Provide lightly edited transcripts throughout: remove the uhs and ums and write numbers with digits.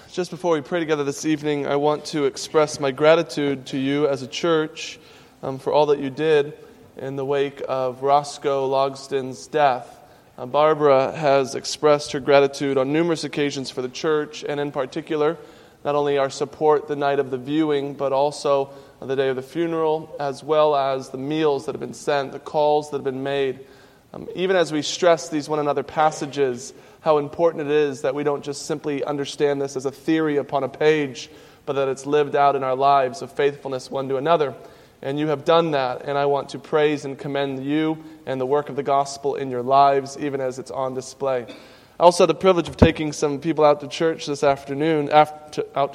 Just before we pray together this evening, I want to express my gratitude to you as a church for all that you did in the wake of Roscoe Logston's death. Barbara has expressed her gratitude on numerous occasions for the church, and in particular, not only our support the night of the viewing, but also the day of the funeral, as well as the meals that have been sent, the calls that have been made. Even as we stress these one another passages, how important it is that we don't just simply understand this as a theory upon a page, but that it's lived out in our lives of faithfulness one to another. And you have done that, and I want to praise and commend you and the work of the gospel in your lives, even as it's on display. I also had the privilege of taking some people out to church this afternoon, out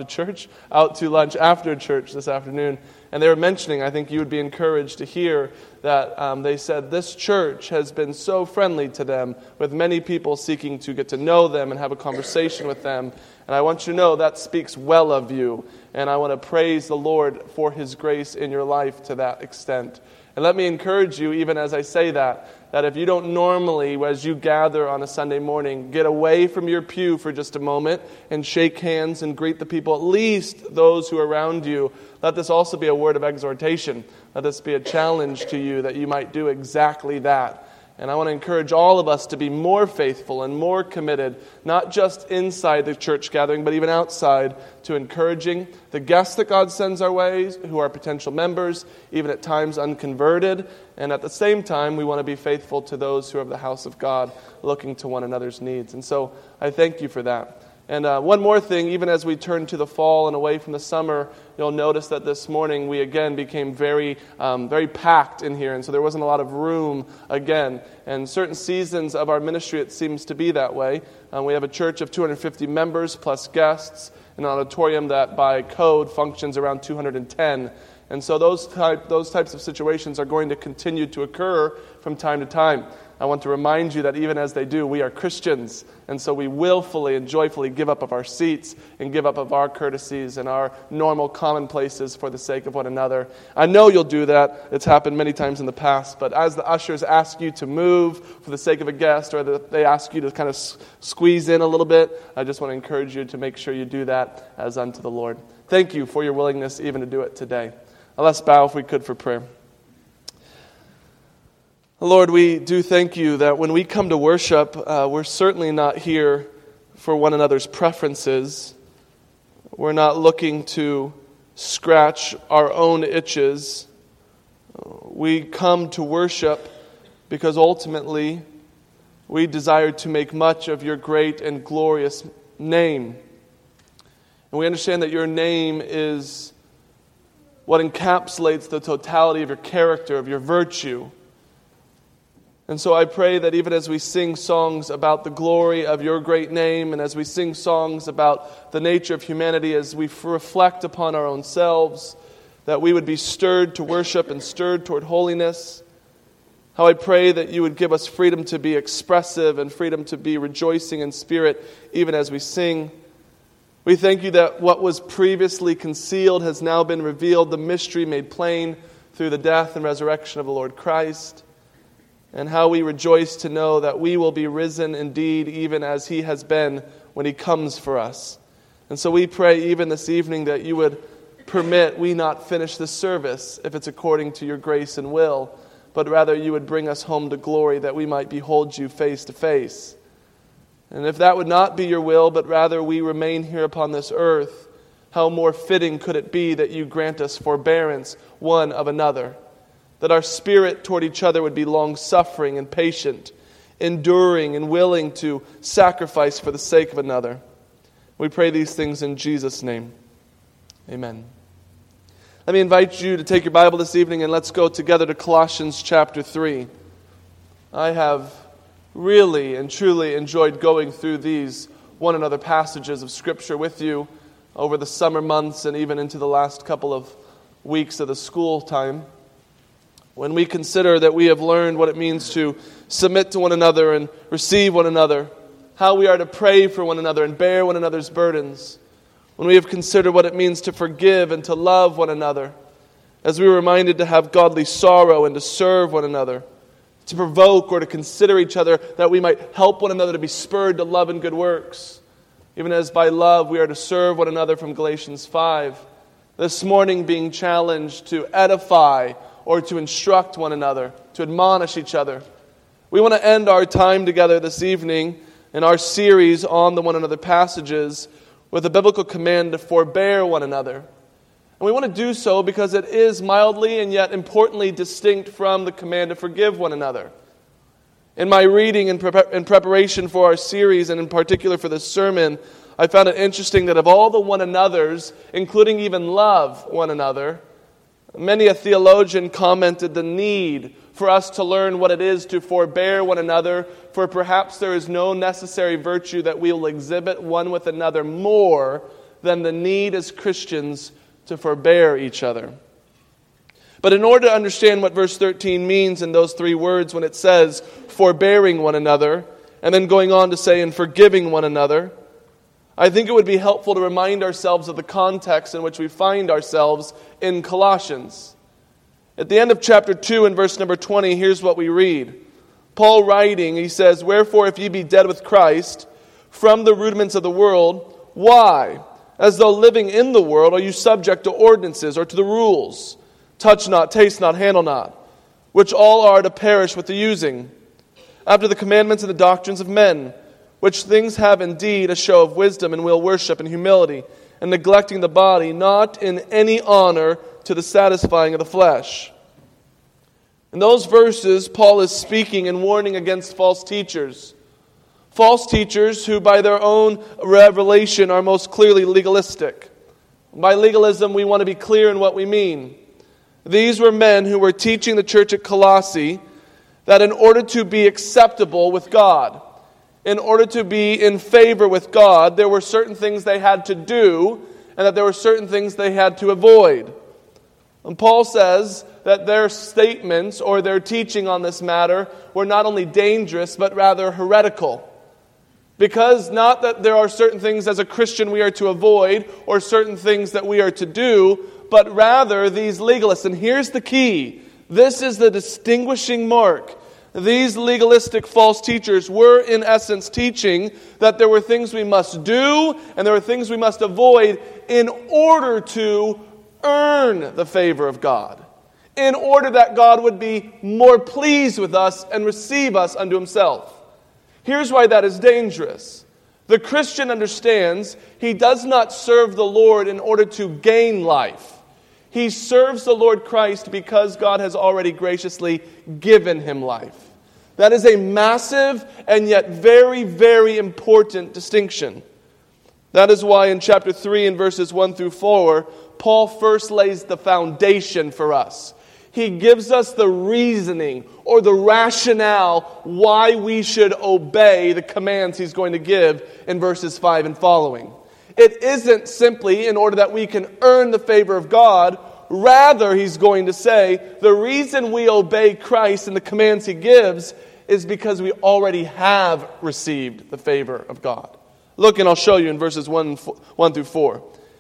to lunch after church this afternoon, and they were mentioning, I think you would be encouraged to hear that they said this church has been so friendly to them, with many people seeking to get to know them and have a conversation with them. And I want you to know that speaks well of you. And I want to praise the Lord for His grace in your life to that extent. And let me encourage you, even as I say that if you don't normally, as you gather on a Sunday morning, get away from your pew for just a moment and shake hands and greet the people, at least those who are around you, let this also be a word of exhortation. Let this be a challenge to you that you might do exactly that. And I want to encourage all of us to be more faithful and more committed, not just inside the church gathering, but even outside, to encouraging the guests that God sends our way, who are potential members, even at times unconverted. And at the same time, we want to be faithful to those who are of the house of God, looking to one another's needs. And so I thank you for that. And one more thing, even as we turn to the fall and away from the summer, you'll notice that this morning we again became very packed in here. And so there wasn't a lot of room again. And certain seasons of our ministry, it seems to be that way. We have a church of 250 members plus guests, an auditorium that by code functions around 210. And so those types of situations are going to continue to occur from time to time. I want to remind you that even as they do, we are Christians. And so we willfully and joyfully give up of our seats and give up of our courtesies and our normal commonplaces for the sake of one another. I know you'll do that. It's happened many times in the past. But as the ushers ask you to move for the sake of a guest, or that they ask you to kind of squeeze in a little bit, I just want to encourage you to make sure you do that as unto the Lord. Thank you for your willingness even to do it today. Now let's bow if we could for prayer. Lord, we do thank you that when we come to worship, we're certainly not here for one another's preferences. We're not looking to scratch our own itches. We come to worship because ultimately we desire to make much of your great and glorious name. And we understand that your name is what encapsulates the totality of your character, of your virtue. And so I pray that even as we sing songs about the glory of your great name, and as we sing songs about the nature of humanity, as we reflect upon our own selves, that we would be stirred to worship and stirred toward holiness. How I pray that you would give us freedom to be expressive and freedom to be rejoicing in spirit, even as we sing. We thank you that what was previously concealed has now been revealed, the mystery made plain through the death and resurrection of the Lord Christ. And how we rejoice to know that we will be risen indeed, even as He has been when He comes for us. And so we pray even this evening that you would permit we not finish this service if it's according to your grace and will, but rather you would bring us home to glory that we might behold you face to face. And if that would not be your will, but rather we remain here upon this earth, how more fitting could it be that you grant us forbearance one of another, that our spirit toward each other would be long-suffering and patient, enduring and willing to sacrifice for the sake of another. We pray these things in Jesus' name. Amen. Let me invite you to take your Bible this evening and let's go together to Colossians chapter 3. I have really and truly enjoyed going through these one another passages of Scripture with you over the summer months and even into the last couple of weeks of the school time. When we consider that we have learned what it means to submit to one another and receive one another, how we are to pray for one another and bear one another's burdens, when we have considered what it means to forgive and to love one another, as we were reminded to have godly sorrow and to serve one another, to provoke or to consider each other that we might help one another to be spurred to love and good works, Even as by love we are to serve one another from Galatians 5. This morning being challenged to edify or to instruct one another, to admonish each other. We want to end our time together this evening in our series on the one another passages with a biblical command to forbear one another. And we want to do so because it is mildly and yet importantly distinct from the command to forgive one another. In my reading in preparation for our series, and in particular for this sermon, I found it interesting that of all the one another's, including even love one another, many a theologian commented the need for us to learn what it is to forbear one another, for perhaps there is no necessary virtue that we will exhibit one with another more than the need as Christians to forbear each other. But in order to understand what verse 13 means in those three words when it says forbearing one another, and then going on to say and forgiving one another, I think it would be helpful to remind ourselves of the context in which we find ourselves in Colossians. At the end of chapter 2 and verse number 20, here's what we read. Paul writing, he says, "Wherefore if ye be dead with Christ from the rudiments of the world, why, as though living in the world, are you subject to ordinances or to the rules? Touch not, taste not, handle not, which all are to perish with the using, after the commandments and the doctrines of men, which things have indeed a show of wisdom, and will worship in humility, and neglecting the body, not in any honor to the satisfying of the flesh." In those verses, Paul is speaking and warning against false teachers. False teachers who by their own revelation are most clearly legalistic. By legalism, we want to be clear in what we mean. These were men who were teaching the church at Colossae that in order to be acceptable with God, in order to be in favor with God, there were certain things they had to do, and that there were certain things they had to avoid. And Paul says that their statements or their teaching on this matter were not only dangerous, but rather heretical. Because not that there are certain things as a Christian we are to avoid, or certain things that we are to do, but rather these legalists. And here's the key. This is the distinguishing mark. These legalistic false teachers were in essence teaching that there were things we must do and there were things we must avoid in order to earn the favor of God, in order that God would be more pleased with us and receive us unto himself. Here's why that is dangerous. The Christian understands he does not serve the Lord in order to gain life. He serves the Lord Christ because God has already graciously given him life. That is a massive and yet very, very important distinction. That is why in chapter 3 and verses 1 through 4, Paul first lays the foundation for us. He gives us the reasoning or the rationale why we should obey the commands he's going to give in verses 5 and following. It isn't simply in order that we can earn the favor of God. Rather, he's going to say, the reason we obey Christ and the commands he gives is because we already have received the favor of God. Look, and I'll show you in verses 1 through 4.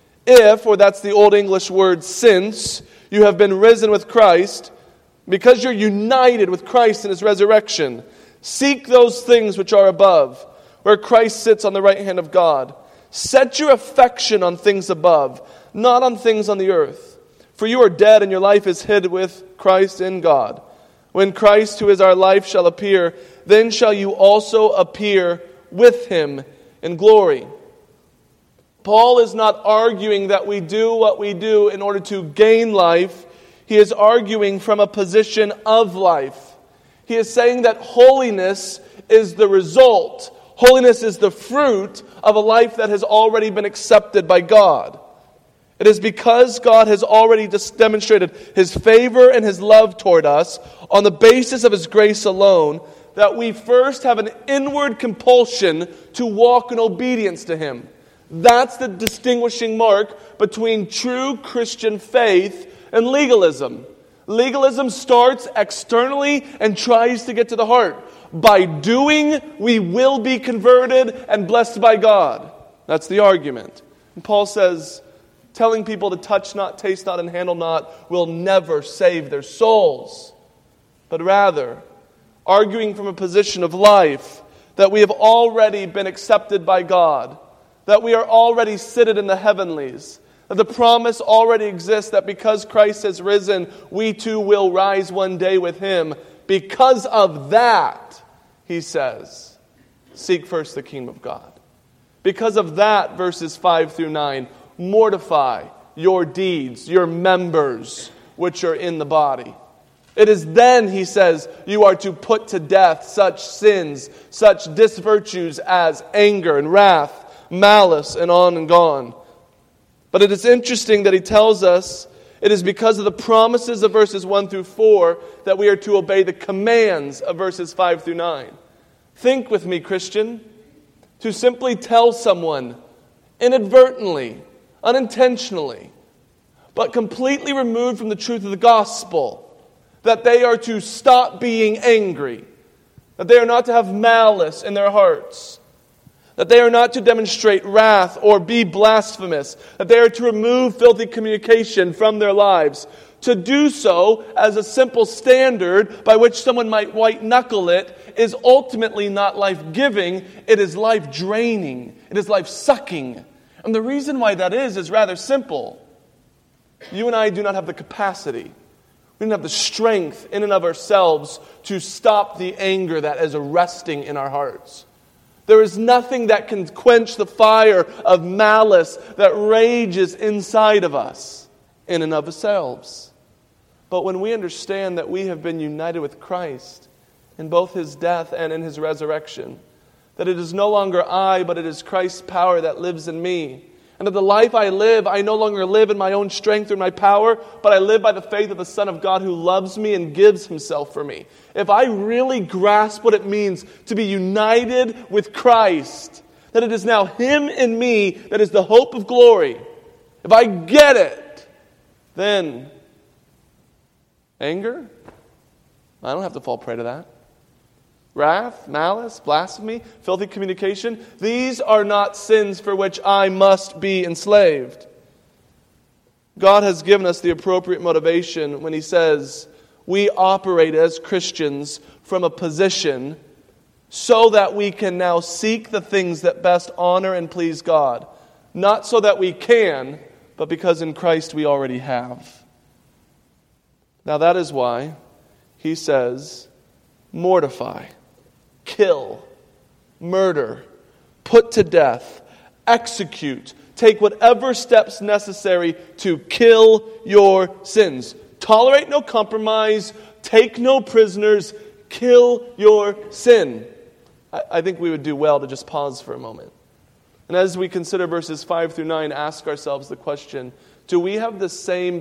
If, or that's the Old English word since, you have been risen with Christ, because you're united with Christ in his resurrection, seek those things which are above, where Christ sits on the right hand of God. Set your affection on things above, not on things on the earth. For you are dead, and your life is hid with Christ in God. When Christ, who is our life, shall appear, then shall you also appear with him in glory. Paul is not arguing that we do what we do in order to gain life. He is arguing from a position of life. He is saying that holiness is the result. Holiness is the fruit of a life that has already been accepted by God. It is because God has already demonstrated his favor and his love toward us on the basis of his grace alone that we first have an inward compulsion to walk in obedience to him. That's the distinguishing mark between true Christian faith and legalism. Legalism starts externally and tries to get to the heart. By doing, we will be converted and blessed by God. That's the argument. And Paul says, telling people to touch not, taste not, and handle not will never save their souls. But rather, arguing from a position of life that we have already been accepted by God, that we are already seated in the heavenlies, that the promise already exists that because Christ has risen, we too will rise one day with Him. Because of that, he says, seek first the kingdom of God. Because of that, verses 5 through 9, mortify your deeds, your members, which are in the body. It is then, he says, you are to put to death such sins, such disvirtues as anger and wrath, malice, and on and gone. But it is interesting that he tells us it is because of the promises of verses 1 through 4 that we are to obey the commands of verses 5 through 9. Think with me, Christian. To simply tell someone inadvertently, unintentionally, but completely removed from the truth of the gospel, that they are to stop being angry, that they are not to have malice in their hearts, that they are not to demonstrate wrath or be blasphemous, that they are to remove filthy communication from their lives. To do so as a simple standard by which someone might white-knuckle it is ultimately not life-giving, it is life-draining, it is life-sucking. And the reason why that is rather simple. You and I do not have the capacity, we don't have the strength in and of ourselves to stop the anger that is arresting in our hearts. There is nothing that can quench the fire of malice that rages inside of us in and of ourselves. But when we understand that we have been united with Christ in both His death and in His resurrection, that it is no longer I, but it is Christ's power that lives in me, and that the life I live, I no longer live in my own strength or my power, but I live by the faith of the Son of God who loves me and gives Himself for me. If I really grasp what it means to be united with Christ, that it is now Him in me that is the hope of glory, if I get it, then anger? I don't have to fall prey to that. Wrath, malice, blasphemy, filthy communication, these are not sins for which I must be enslaved. God has given us the appropriate motivation when He says we operate as Christians from a position so that we can now seek the things that best honor and please God. Not so that we can, but because in Christ we already have. Now that is why He says, mortify, kill, murder, put to death, execute, take whatever steps necessary to kill your sins. Tolerate no compromise, take no prisoners, kill your sin. I think we would do well to just pause for a moment. And as we consider verses 5 through 9, ask ourselves the question, do we have the same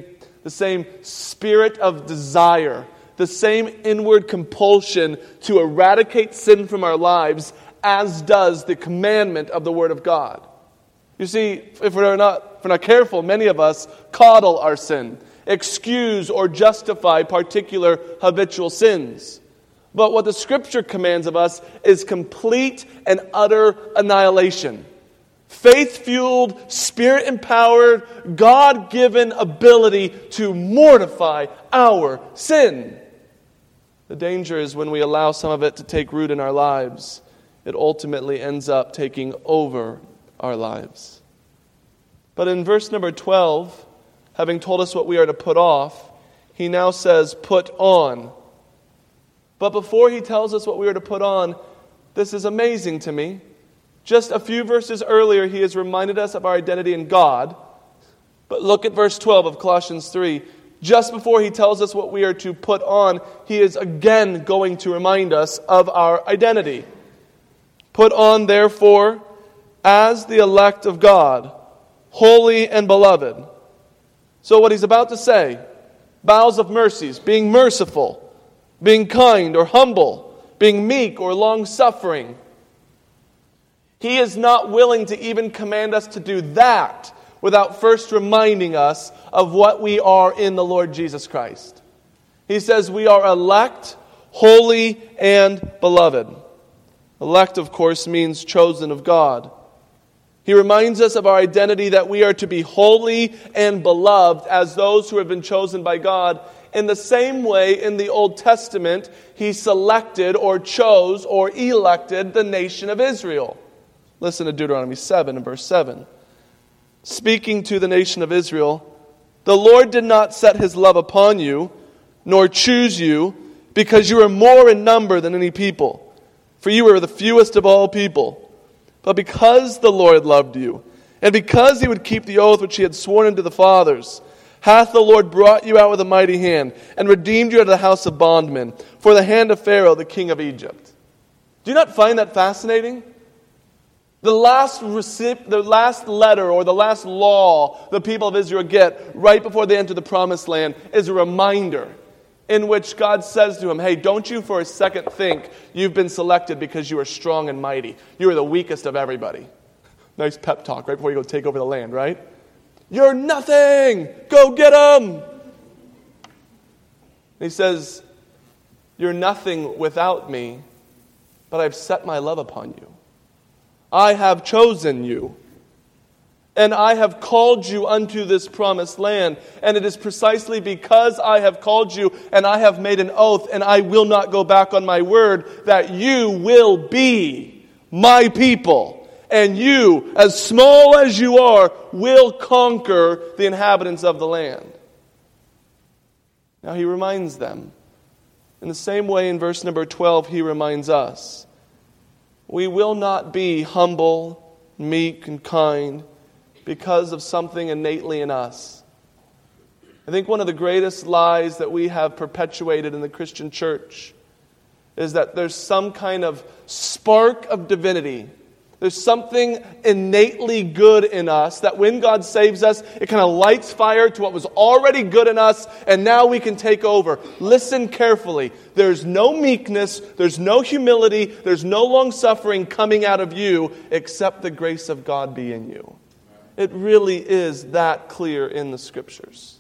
spirit of desire, the same inward compulsion to eradicate sin from our lives as does the commandment of the Word of God? You see, if we're not careful, many of us coddle our sin, excuse or justify particular habitual sins. But what the Scripture commands of us is complete and utter annihilation. Faith-fueled, Spirit-empowered, God-given ability to mortify our sin. The danger is when we allow some of it to take root in our lives, it ultimately ends up taking over our lives. But in verse number 12, having told us what we are to put off, he now says, put on. But before he tells us what we are to put on, this is amazing to me. Just a few verses earlier, he has reminded us of our identity in God. But look at verse 12 of Colossians 3. Just before he tells us what we are to put on, he is again going to remind us of our identity. Put on, therefore, as the elect of God, holy and beloved. So what he's about to say, bowels of mercies, being merciful, being kind or humble, being meek or long-suffering. He is not willing to even command us to do that without first reminding us of what we are in the Lord Jesus Christ. He says we are elect, holy, and beloved. Elect, of course, means chosen of God. He reminds us of our identity that we are to be holy and beloved as those who have been chosen by God. In the same way, in the Old Testament, He selected or chose or elected the nation of Israel. Listen to Deuteronomy 7 and verse 7. Speaking to the nation of Israel, the Lord did not set his love upon you, nor choose you, because you are more in number than any people. For you were the fewest of all people. But because the Lord loved you, and because he would keep the oath which he had sworn unto the fathers, hath the Lord brought you out with a mighty hand, and redeemed you out of the house of bondmen, for the hand of Pharaoh, the king of Egypt. Do you not find that fascinating? The last letter or the last law the people of Israel get right before they enter the promised land is a reminder in which God says to him, hey, don't you for a second think you've been selected because you are strong and mighty. You are the weakest of everybody. Nice pep talk right before you go take over the land, right? You're nothing. Go get them. He says, you're nothing without me, but I've set my love upon you. I have chosen you, and I have called you unto this promised land. And it is precisely because I have called you, and I have made an oath, and I will not go back on my word, that you will be my people. And you, as small as you are, will conquer the inhabitants of the land. Now he reminds them. In the same way, in verse number 12, he reminds us. We will not be humble, meek, and kind because of something innately in us. I think one of the greatest lies that we have perpetuated in the Christian church is that there's some kind of spark of divinity. There's something innately good in us that when God saves us, it kind of lights fire to what was already good in us, and now we can take over. Listen carefully. There's no meekness, there's no humility, there's no long-suffering coming out of you except the grace of God be in you. It really is that clear in the Scriptures.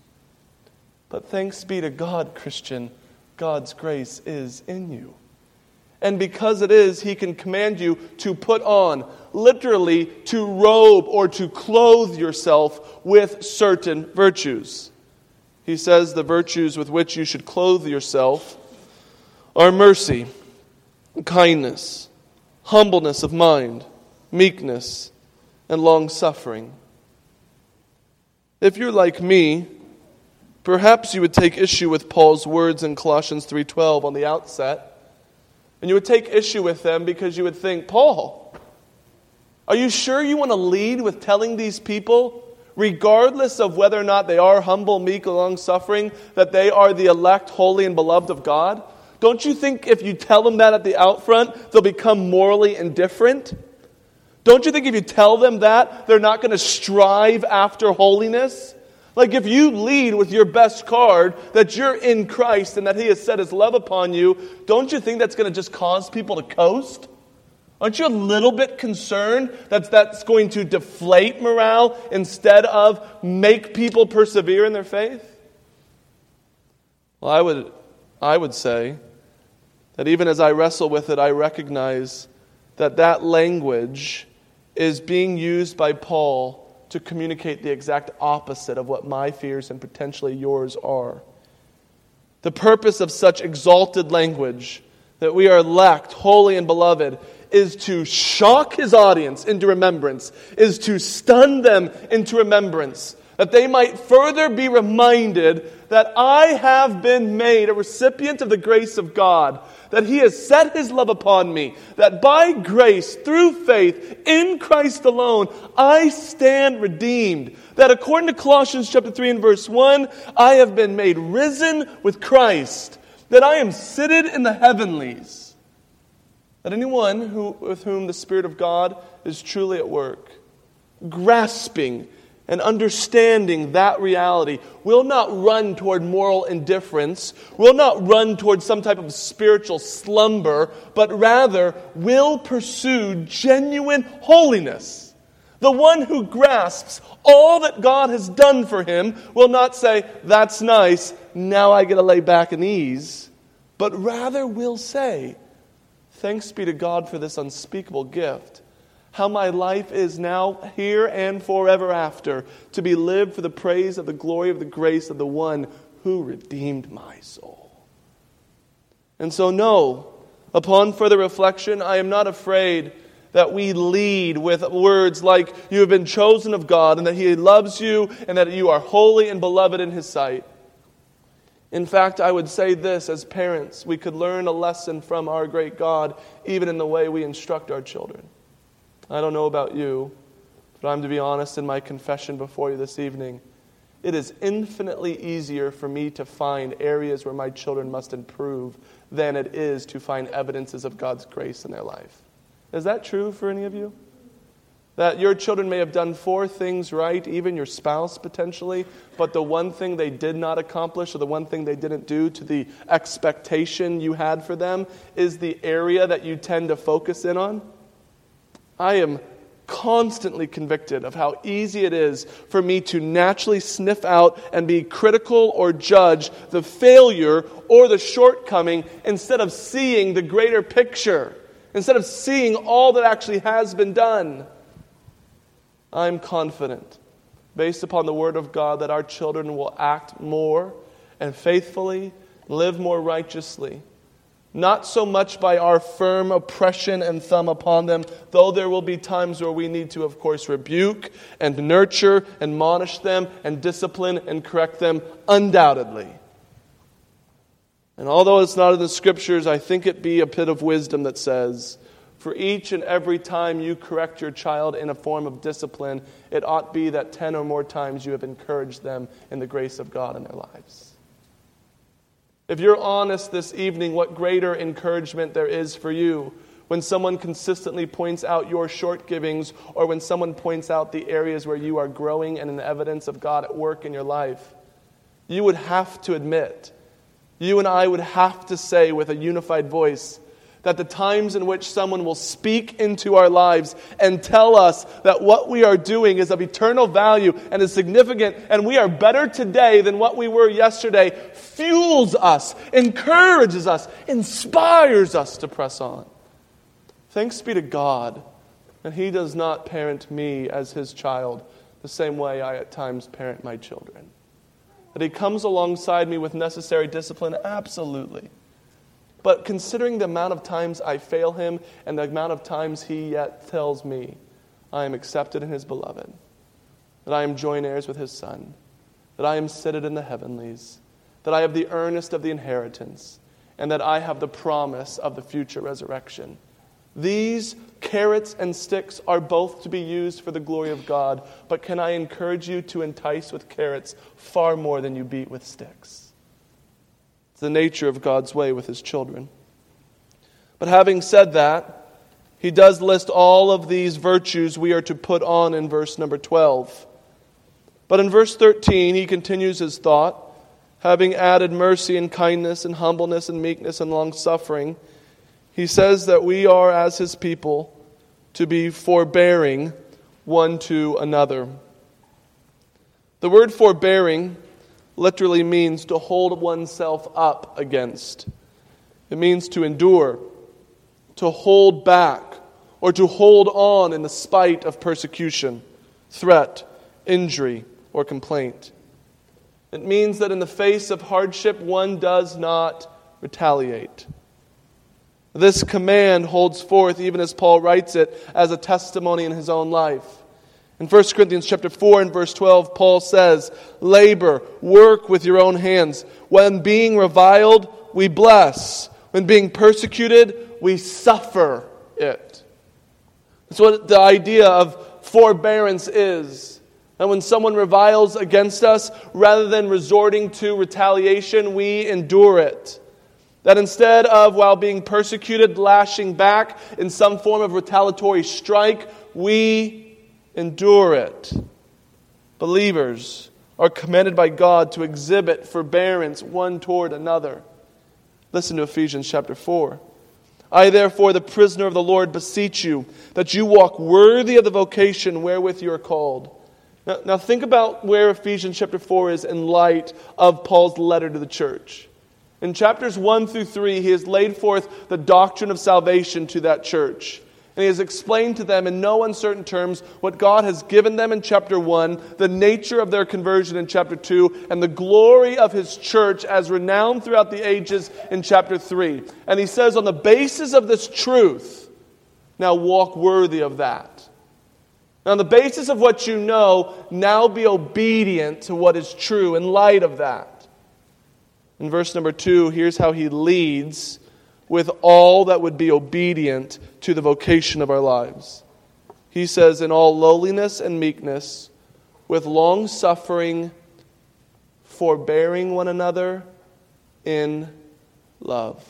But thanks be to God, Christian, God's grace is in you. And because it is, he can command you to put on, literally to robe or to clothe yourself with certain virtues. He says the virtues with which you should clothe yourself are mercy, kindness, humbleness of mind, meekness, and long-suffering. If you're like me, perhaps you would take issue with Paul's words in Colossians 3:12 on the outset. And you would take issue with them because you would think, Paul, are you sure you want to lead with telling these people, regardless of whether or not they are humble, meek, or long-suffering, that they are the elect, holy, and beloved of God? Don't you think if you tell them that at the out front, they'll become morally indifferent? Don't you think if you tell them that, they're not going to strive after holiness? Like if you lead with your best card that you're in Christ and that he has set his love upon you, don't you think that's going to just cause people to coast? Aren't you a little bit concerned that that's going to deflate morale instead of make people persevere in their faith? Well, I would say that even as I wrestle with it, I recognize that language is being used by Paul to communicate the exact opposite of what my fears and potentially yours are. The purpose of such exalted language, that we are elect, holy, and beloved, is to shock his audience into remembrance, is to stun them into remembrance, that they might further be reminded that I have been made a recipient of the grace of God, that he has set his love upon me, that by grace, through faith, in Christ alone, I stand redeemed. That according to Colossians chapter 3 and verse 1, I have been made risen with Christ, that I am seated in the heavenlies. That anyone with whom the Spirit of God is truly at work, grasping and understanding that reality, will not run toward moral indifference, will not run toward some type of spiritual slumber, but rather will pursue genuine holiness. The one who grasps all that God has done for him will not say, that's nice, now I get to lay back and ease, but rather will say, thanks be to God for this unspeakable gift. How my life is now, here and forever after, to be lived for the praise of the glory of the grace of the one who redeemed my soul. And so no, upon further reflection, I am not afraid that we lead with words like, you have been chosen of God, and that He loves you, and that you are holy and beloved in His sight. In fact, I would say this, as parents, we could learn a lesson from our great God, even in the way we instruct our children. I don't know about you, but I'm to be honest in my confession before you this evening. It is infinitely easier for me to find areas where my children must improve than it is to find evidences of God's grace in their life. Is that true for any of you? That your children may have done 4 things right, even your spouse potentially, but the one thing they did not accomplish or the one thing they didn't do to the expectation you had for them is the area that you tend to focus in on? I am constantly convicted of how easy it is for me to naturally sniff out and be critical or judge the failure or the shortcoming instead of seeing the greater picture, instead of seeing all that actually has been done. I'm confident, based upon the Word of God, that our children will act more and faithfully, live more righteously. Not so much by our firm oppression and thumb upon them, though there will be times where we need to, of course, rebuke and nurture and admonish them and discipline and correct them, undoubtedly. And although it's not in the Scriptures, I think it be a bit of wisdom that says, for each and every time you correct your child in a form of discipline, it ought be that 10 or more times you have encouraged them in the grace of God in their lives. If you're honest this evening, what greater encouragement there is for you when someone consistently points out your shortcomings, or when someone points out the areas where you are growing and an evidence of God at work in your life. You would have to admit, you and I would have to say with a unified voice, that the times in which someone will speak into our lives and tell us that what we are doing is of eternal value and is significant and we are better today than what we were yesterday fuels us, encourages us, inspires us to press on. Thanks be to God that He does not parent me as His child the same way I at times parent my children. That He comes alongside me with necessary discipline, absolutely. But considering the amount of times I fail Him and the amount of times He yet tells me I am accepted in His beloved, that I am joint heirs with His Son, that I am seated in the heavenlies, that I have the earnest of the inheritance, and that I have the promise of the future resurrection. These carrots and sticks are both to be used for the glory of God, but can I encourage you to entice with carrots far more than you beat with sticks? It's the nature of God's way with His children. But having said that, He does list all of these virtues we are to put on in verse number 12. But in verse 13, He continues His thought, having added mercy and kindness and humbleness and meekness and long-suffering. He says that we are, as His people, to be forbearing one to another. The word forbearing literally means to hold oneself up against. It means to endure, to hold back, or to hold on in the spite of persecution, threat, injury, or complaint. It means that in the face of hardship, one does not retaliate. This command holds forth, even as Paul writes it, as a testimony in his own life. In 1 Corinthians chapter 4 and verse 12, Paul says, labor, work with your own hands. When being reviled, we bless. When being persecuted, we suffer it. That's what the idea of forbearance is. And when someone reviles against us, rather than resorting to retaliation, we endure it. That instead of, while being persecuted, lashing back in some form of retaliatory strike, we endure it. Believers are commanded by God to exhibit forbearance one toward another. Listen to Ephesians chapter 4. I therefore, the prisoner of the Lord, beseech you that you walk worthy of the vocation wherewith you are called. Now think about where Ephesians chapter 4 is in light of Paul's letter to the church. In chapters 1 through 3, he has laid forth the doctrine of salvation to that church. And he has explained to them in no uncertain terms what God has given them in chapter 1, the nature of their conversion in chapter 2, and the glory of His church as renowned throughout the ages in chapter 3. And he says on the basis of this truth, Now walk worthy of that. Now, on the basis of what you know, now be obedient to what is true in light of that. In verse number 2, here's how he leads with all that would be obedient to the vocation of our lives. He says, in all lowliness and meekness, with long suffering, forbearing one another in love.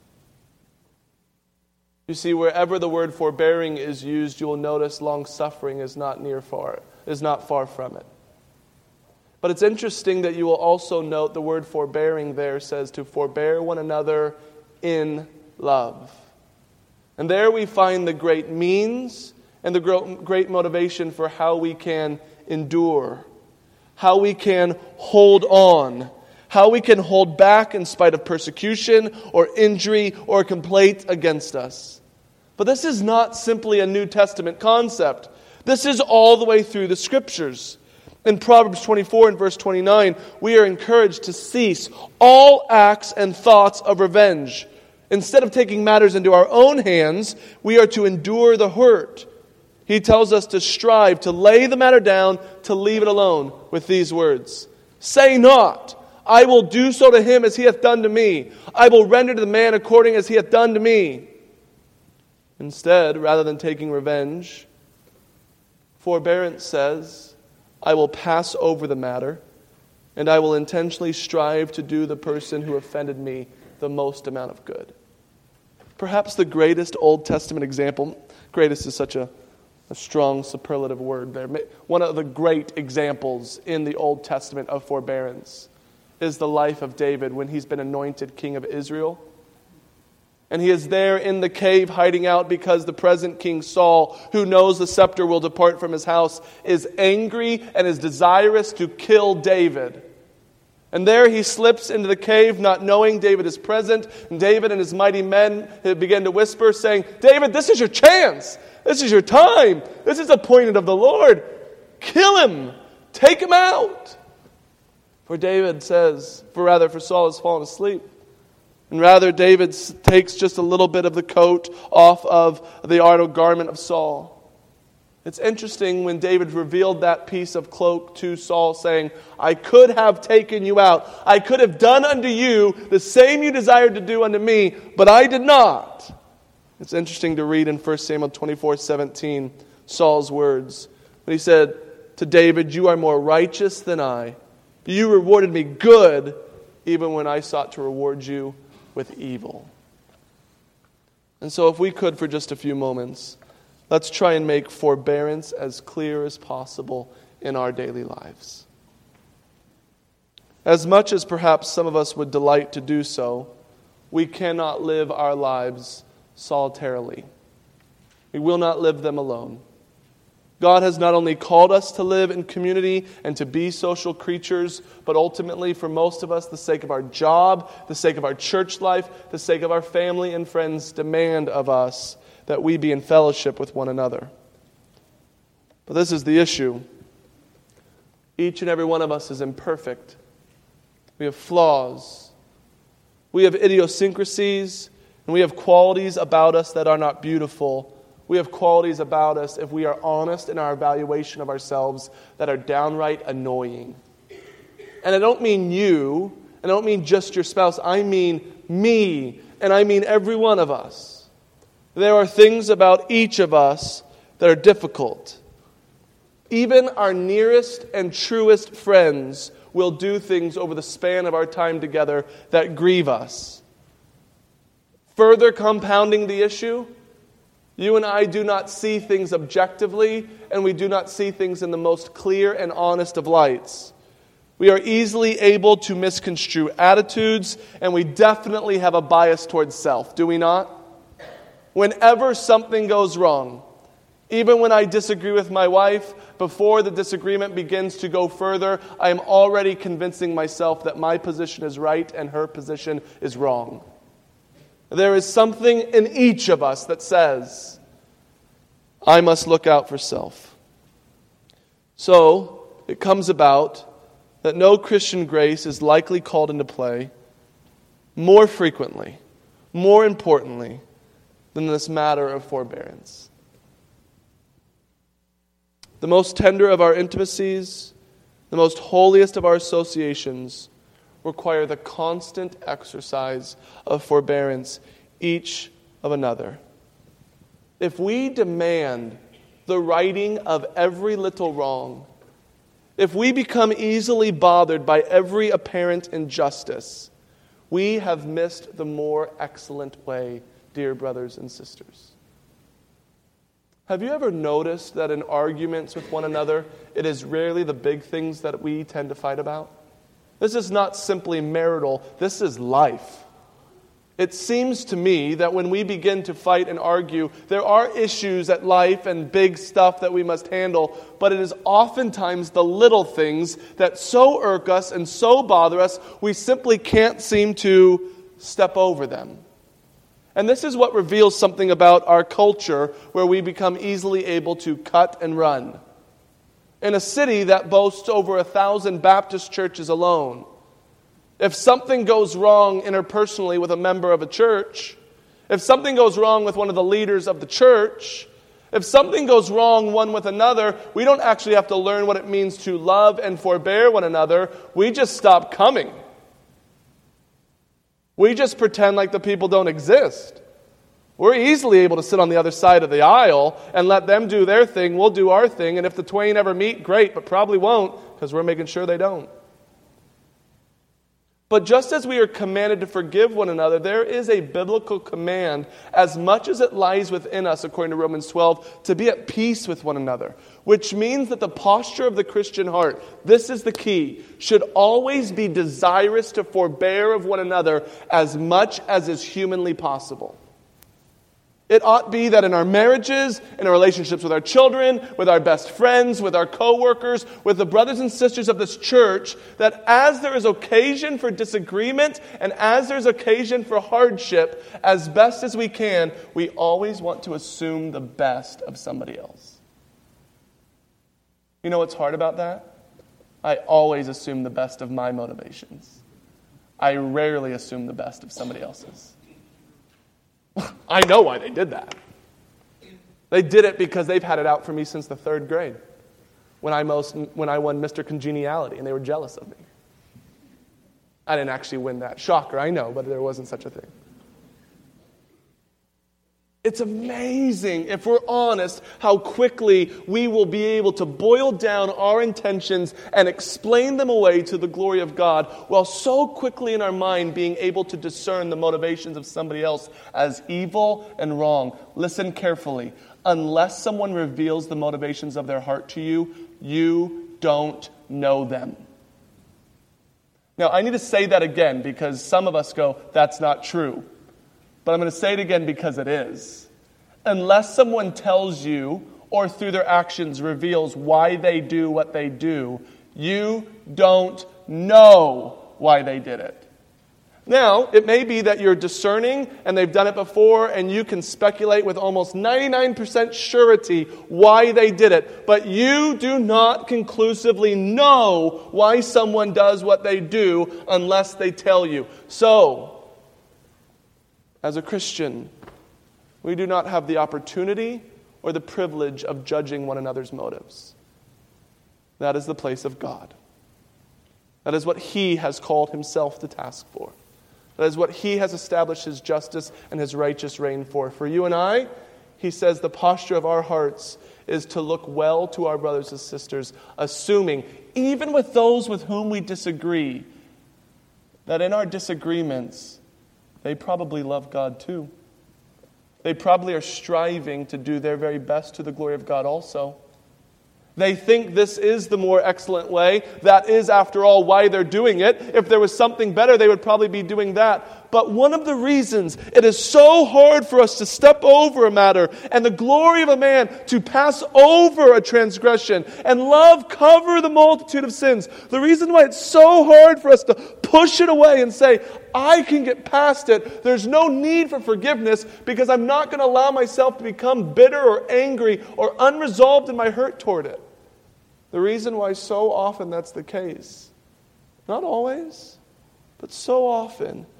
You see, wherever the word forbearing is used, you will notice long suffering is not far from it. But it's interesting that you will also note the word forbearing there says to forbear one another in love. And there we find the great means and the great motivation for how we can endure, how we can hold on, how we can hold back in spite of persecution or injury or complaint against us. But this is not simply a New Testament concept. This is all the way through the Scriptures. In Proverbs 24 and verse 29, we are encouraged to cease all acts and thoughts of revenge. Instead of taking matters into our own hands, we are to endure the hurt. He tells us to strive, to lay the matter down, to leave it alone with these words. Say not, I will do so to him as he hath done to me. I will render to the man according as he hath done to me. Instead, rather than taking revenge, forbearance says, I will pass over the matter, and I will intentionally strive to do the person who offended me the most amount of good. Perhaps the greatest Old Testament example, greatest is such a strong superlative word there. One of the great examples in the Old Testament of forbearance is the life of David when he's been anointed king of Israel. And he is there in the cave hiding out because the present King Saul, who knows the scepter will depart from his house, is angry and is desirous to kill David. And there he slips into the cave, not knowing David is present. And David and his mighty men begin to whisper, saying, David, this is your chance. This is your time. This is appointed of the Lord. Kill him. Take him out. For Saul has fallen asleep. And rather, David takes just a little bit of the coat off of the outer garment of Saul. It's interesting when David revealed that piece of cloak to Saul, saying, I could have taken you out. I could have done unto you the same you desired to do unto me, but I did not. It's interesting to read in 1 Samuel 24:17, Saul's words. When he said to David, you are more righteous than I. You rewarded me good, even when I sought to reward you with evil. And so if we could for just a few moments, let's try and make forbearance as clear as possible in our daily lives. As much as perhaps some of us would delight to do so, we cannot live our lives solitarily. We will not live them alone. God has not only called us to live in community and to be social creatures, but ultimately for most of us, the sake of our job, the sake of our church life, the sake of our family and friends demand of us that we be in fellowship with one another. But this is the issue. Each and every one of us is imperfect. We have flaws. We have idiosyncrasies, and we have qualities about us that are not beautiful. We have qualities about us, if we are honest in our evaluation of ourselves, that are downright annoying. And I don't mean you, and I don't mean just your spouse. I mean me, and I mean every one of us. There are things about each of us that are difficult. Even our nearest and truest friends will do things over the span of our time together that grieve us. Further compounding the issue, you and I do not see things objectively, and we do not see things in the most clear and honest of lights. We are easily able to misconstrue attitudes, and we definitely have a bias towards self, do we not? Whenever something goes wrong, even when I disagree with my wife, before the disagreement begins to go further, I am already convincing myself that my position is right and her position is wrong. There is something in each of us that says, I must look out for self. So, it comes about that no Christian grace is likely called into play more frequently, more importantly, than this matter of forbearance. The most tender of our intimacies, the most holiest of our associations, require the constant exercise of forbearance each of another. If we demand the righting of every little wrong, if we become easily bothered by every apparent injustice, we have missed the more excellent way, dear brothers and sisters. Have you ever noticed that in arguments with one another, it is rarely the big things that we tend to fight about? This is not simply marital, this is life. It seems to me that when we begin to fight and argue, there are issues at life and big stuff that we must handle, but it is oftentimes the little things that so irk us and so bother us, we simply can't seem to step over them. And this is what reveals something about our culture, where we become easily able to cut and run. In a city that boasts over 1,000 Baptist churches alone, if something goes wrong interpersonally with a member of a church, if something goes wrong with one of the leaders of the church, if something goes wrong one with another, we don't actually have to learn what it means to love and forbear one another. We just stop coming. We just pretend like the people don't exist. We're easily able to sit on the other side of the aisle and let them do their thing, we'll do our thing, and if the twain ever meet, great, but probably won't, because we're making sure they don't. But just as we are commanded to forgive one another, there is a biblical command, as much as it lies within us, according to Romans 12, to be at peace with one another, which means that the posture of the Christian heart, this is the key, should always be desirous to forbear of one another as much as is humanly possible. It ought be that in our marriages, in our relationships with our children, with our best friends, with our co-workers, with the brothers and sisters of this church, that as there is occasion for disagreement and as there's occasion for hardship, as best as we can, we always want to assume the best of somebody else. You know what's hard about that? I always assume the best of my motivations. I rarely assume the best of somebody else's. I know why they did that. They did it because they've had it out for me since the 3rd grade, when I won Mr. Congeniality, and they were jealous of me. I didn't actually win that. Shocker, I know, but there wasn't such a thing. It's amazing, if we're honest, how quickly we will be able to boil down our intentions and explain them away to the glory of God, while so quickly in our mind being able to discern the motivations of somebody else as evil and wrong. Listen carefully. Unless someone reveals the motivations of their heart to you, you don't know them. Now, I need to say that again because some of us go, that's not true. But I'm going to say it again because it is. Unless someone tells you or through their actions reveals why they do what they do, you don't know why they did it. Now, it may be that you're discerning and they've done it before and you can speculate with almost 99% surety why they did it. But you do not conclusively know why someone does what they do unless they tell you. So, as a Christian, we do not have the opportunity or the privilege of judging one another's motives. That is the place of God. That is what He has called Himself to task for. That is what He has established His justice and His righteous reign for. For you and I, He says the posture of our hearts is to look well to our brothers and sisters, assuming, even with those with whom we disagree, that in our disagreements, they probably love God too. They probably are striving to do their very best to the glory of God also. They think this is the more excellent way. That is, after all, why they're doing it. If there was something better, they would probably be doing that. But one of the reasons it is so hard for us to step over a matter and the glory of a man to pass over a transgression and love cover the multitude of sins, the reason why it's so hard for us to push it away and say, I can get past it, there's no need for forgiveness because I'm not going to allow myself to become bitter or angry or unresolved in my hurt toward it. The reason why so often that's the case, not always, but so often,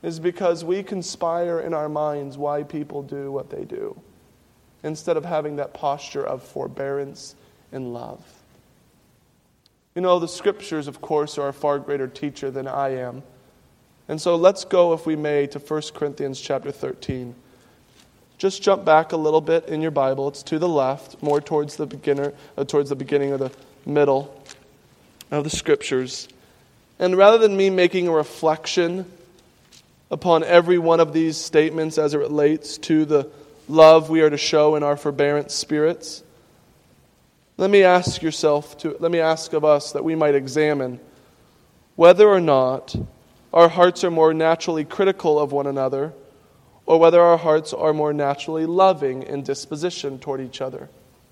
is because we conspire in our minds why people do what they do, instead of having that posture of forbearance and love. You know, the Scriptures, of course, are a far greater teacher than I am. And so let's go, if we may, to 1 Corinthians chapter 13. Just jump back a little bit in your Bible. It's to the left, more towards the beginning of the middle of the Scriptures. And rather than me making a reflection upon every one of these statements as it relates to the love we are to show in our forbearance spirits, let me ask of us that we might examine whether or not our hearts are more naturally critical of one another, or whether our hearts are more naturally loving in disposition toward each other.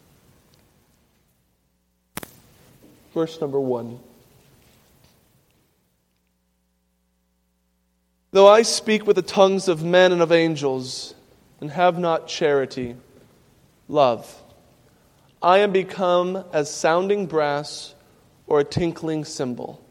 Verse number 1. Though I speak with the tongues of men and of angels, and have not charity, love, I am become as sounding brass or a tinkling cymbal.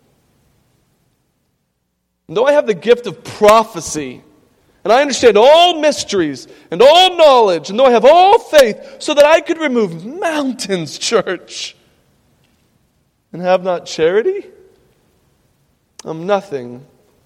And though I have the gift of prophecy, and I understand all mysteries and all knowledge, and though I have all faith, so that I could remove mountains, church, and have not charity, I'm nothing.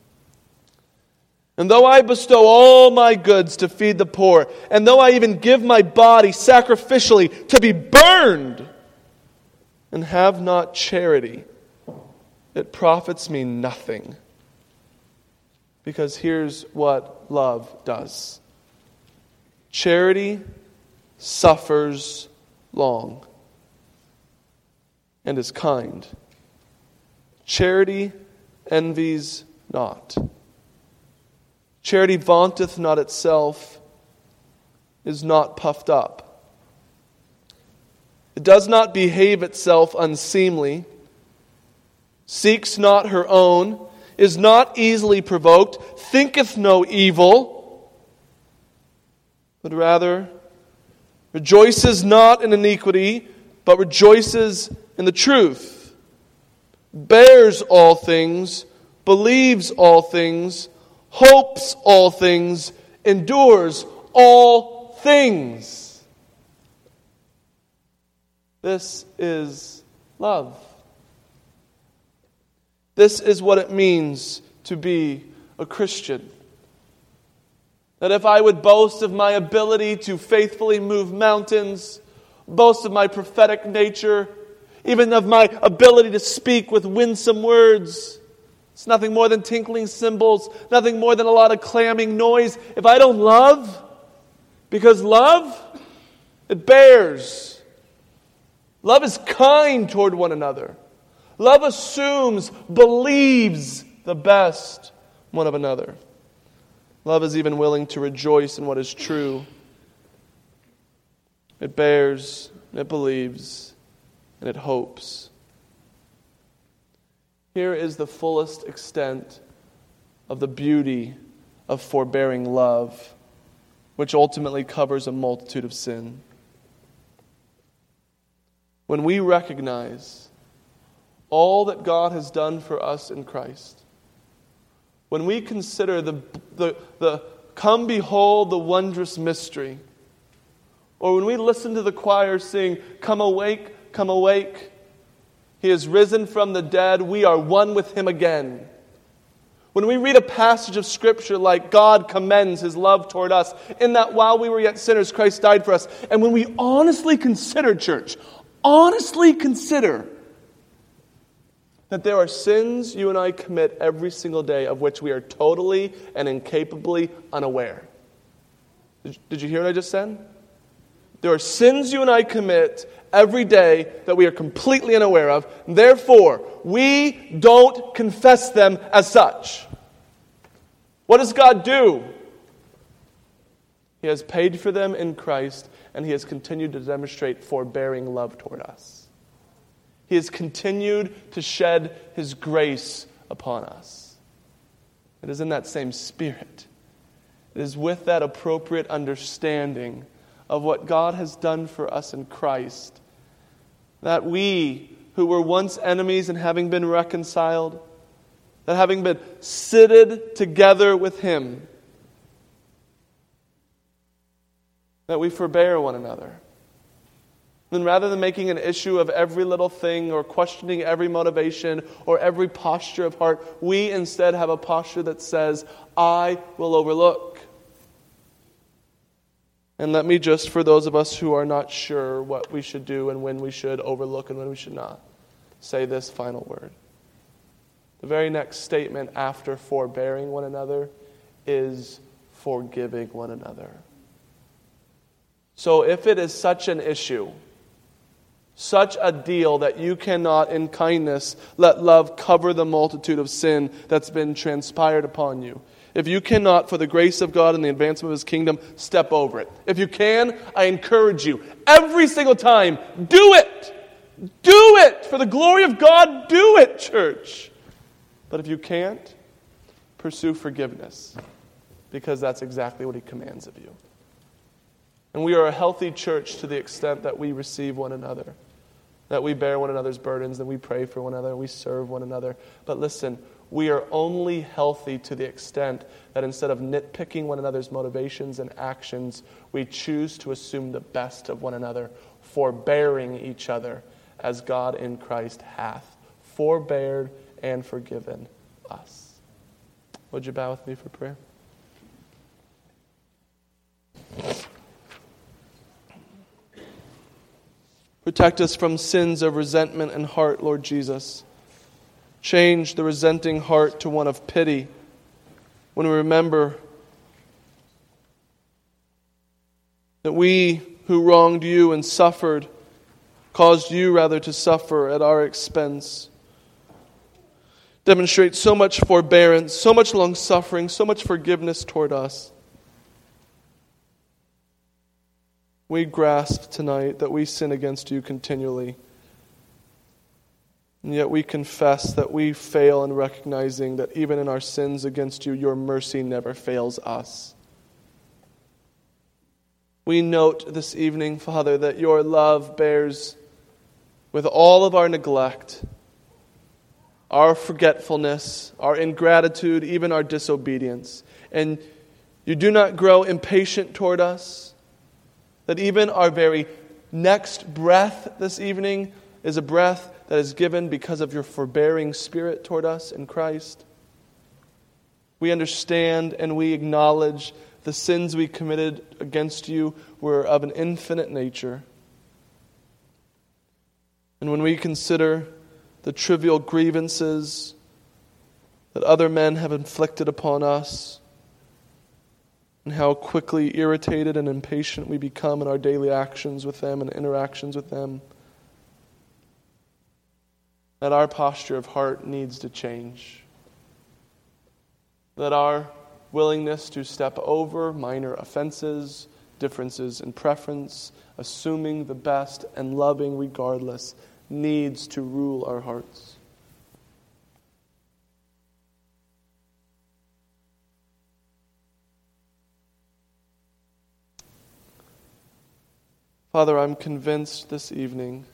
And though I bestow all my goods to feed the poor, and though I even give my body sacrificially to be burned, and have not charity, it profits me nothing. Because here's what love does. Charity suffers long and is kind. Charity envies not. Charity vaunteth not itself, is not puffed up. It does not behave itself unseemly, seeks not her own, is not easily provoked, thinketh no evil, but rather rejoices not in iniquity, but rejoices in the truth, bears all things, believes all things, hopes all things, endures all things. This is love. This is what it means to be a Christian. That if I would boast of my ability to faithfully move mountains, boast of my prophetic nature, even of my ability to speak with winsome words, it's nothing more than tinkling cymbals, nothing more than a lot of clamming noise. If I don't love, because love, it bears. Love is kind toward one another. Love assumes, believes the best one of another. Love is even willing to rejoice in what is true. It bears, it believes, and it hopes. Here is the fullest extent of the beauty of forbearing love, which ultimately covers a multitude of sin. When we recognize all that God has done for us in Christ, when we consider the come behold the wondrous mystery, or when we listen to the choir sing, come awake, He is risen from the dead, we are one with Him again. When we read a passage of Scripture like God commends His love toward us, in that while we were yet sinners, Christ died for us, and when we honestly consider, church, that there are sins you and I commit every single day of which we are totally and incapably unaware. Did you hear what I just said? There are sins you and I commit every day that we are completely unaware of. Therefore, we don't confess them as such. What does God do? He has paid for them in Christ, and He has continued to demonstrate forbearing love toward us. He has continued to shed His grace upon us. It is in that same spirit. It is with that appropriate understanding of what God has done for us in Christ that we, who were once enemies and having been reconciled, That having been seated together with Him, that we forbear one another. Then rather than making an issue of every little thing or questioning every motivation or every posture of heart, we instead have a posture that says, I will overlook. And let me just, for those of us who are not sure what we should do and when we should overlook and when we should not, say this final word. The very next statement after forbearing one another is forgiving one another. So if it is such an issue, such a deal that you cannot in kindness let love cover the multitude of sin that's been transpired upon you, if you cannot, for the grace of God and the advancement of His kingdom, step over it. If you can, I encourage you, every single time, do it! Do it! For the glory of God, do it, church! But if you can't, pursue forgiveness, because that's exactly what He commands of you. And we are a healthy church to the extent that we receive one another, that we bear one another's burdens, that we pray for one another, and we serve one another. But listen, we are only healthy to the extent that instead of nitpicking one another's motivations and actions, we choose to assume the best of one another, forbearing each other as God in Christ hath forbeared and forgiven us. Would you bow with me for prayer? Protect us from sins of resentment and heart, Lord Jesus. Change the resenting heart to one of pity when we remember that we who wronged you and suffered caused you rather to suffer at our expense. Demonstrate so much forbearance, so much long-suffering, so much forgiveness toward us. We grasp tonight that we sin against you continually. And yet we confess that we fail in recognizing that even in our sins against you, your mercy never fails us. We note this evening, Father, that your love bears with all of our neglect, our forgetfulness, our ingratitude, even our disobedience. And you do not grow impatient toward us, that even our very next breath this evening is a breath that is given because of your forbearing spirit toward us in Christ. We understand and we acknowledge the sins we committed against you were of an infinite nature. And when we consider the trivial grievances that other men have inflicted upon us, and how quickly irritated and impatient we become in our daily actions with them and interactions with them, that our posture of heart needs to change. That our willingness to step over minor offenses, differences in preference, assuming the best and loving regardless, needs to rule our hearts. Father, I'm convinced this evening,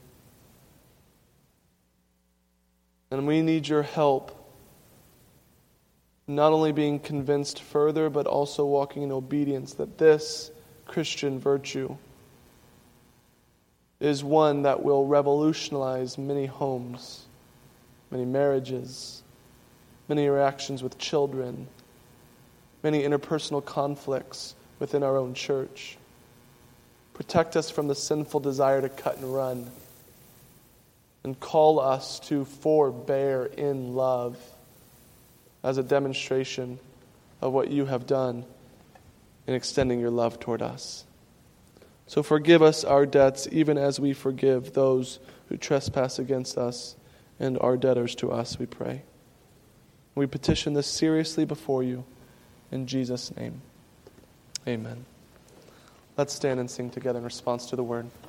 and we need your help, not only being convinced further, but also walking in obedience, that this Christian virtue is one that will revolutionize many homes, many marriages, many interactions with children, many interpersonal conflicts within our own church. Protect us from the sinful desire to cut and run, and call us to forbear in love as a demonstration of what you have done in extending your love toward us. So forgive us our debts, even as we forgive those who trespass against us and are debtors to us, we pray. We petition this seriously before you. In Jesus' name, amen. Let's stand and sing together in response to the word.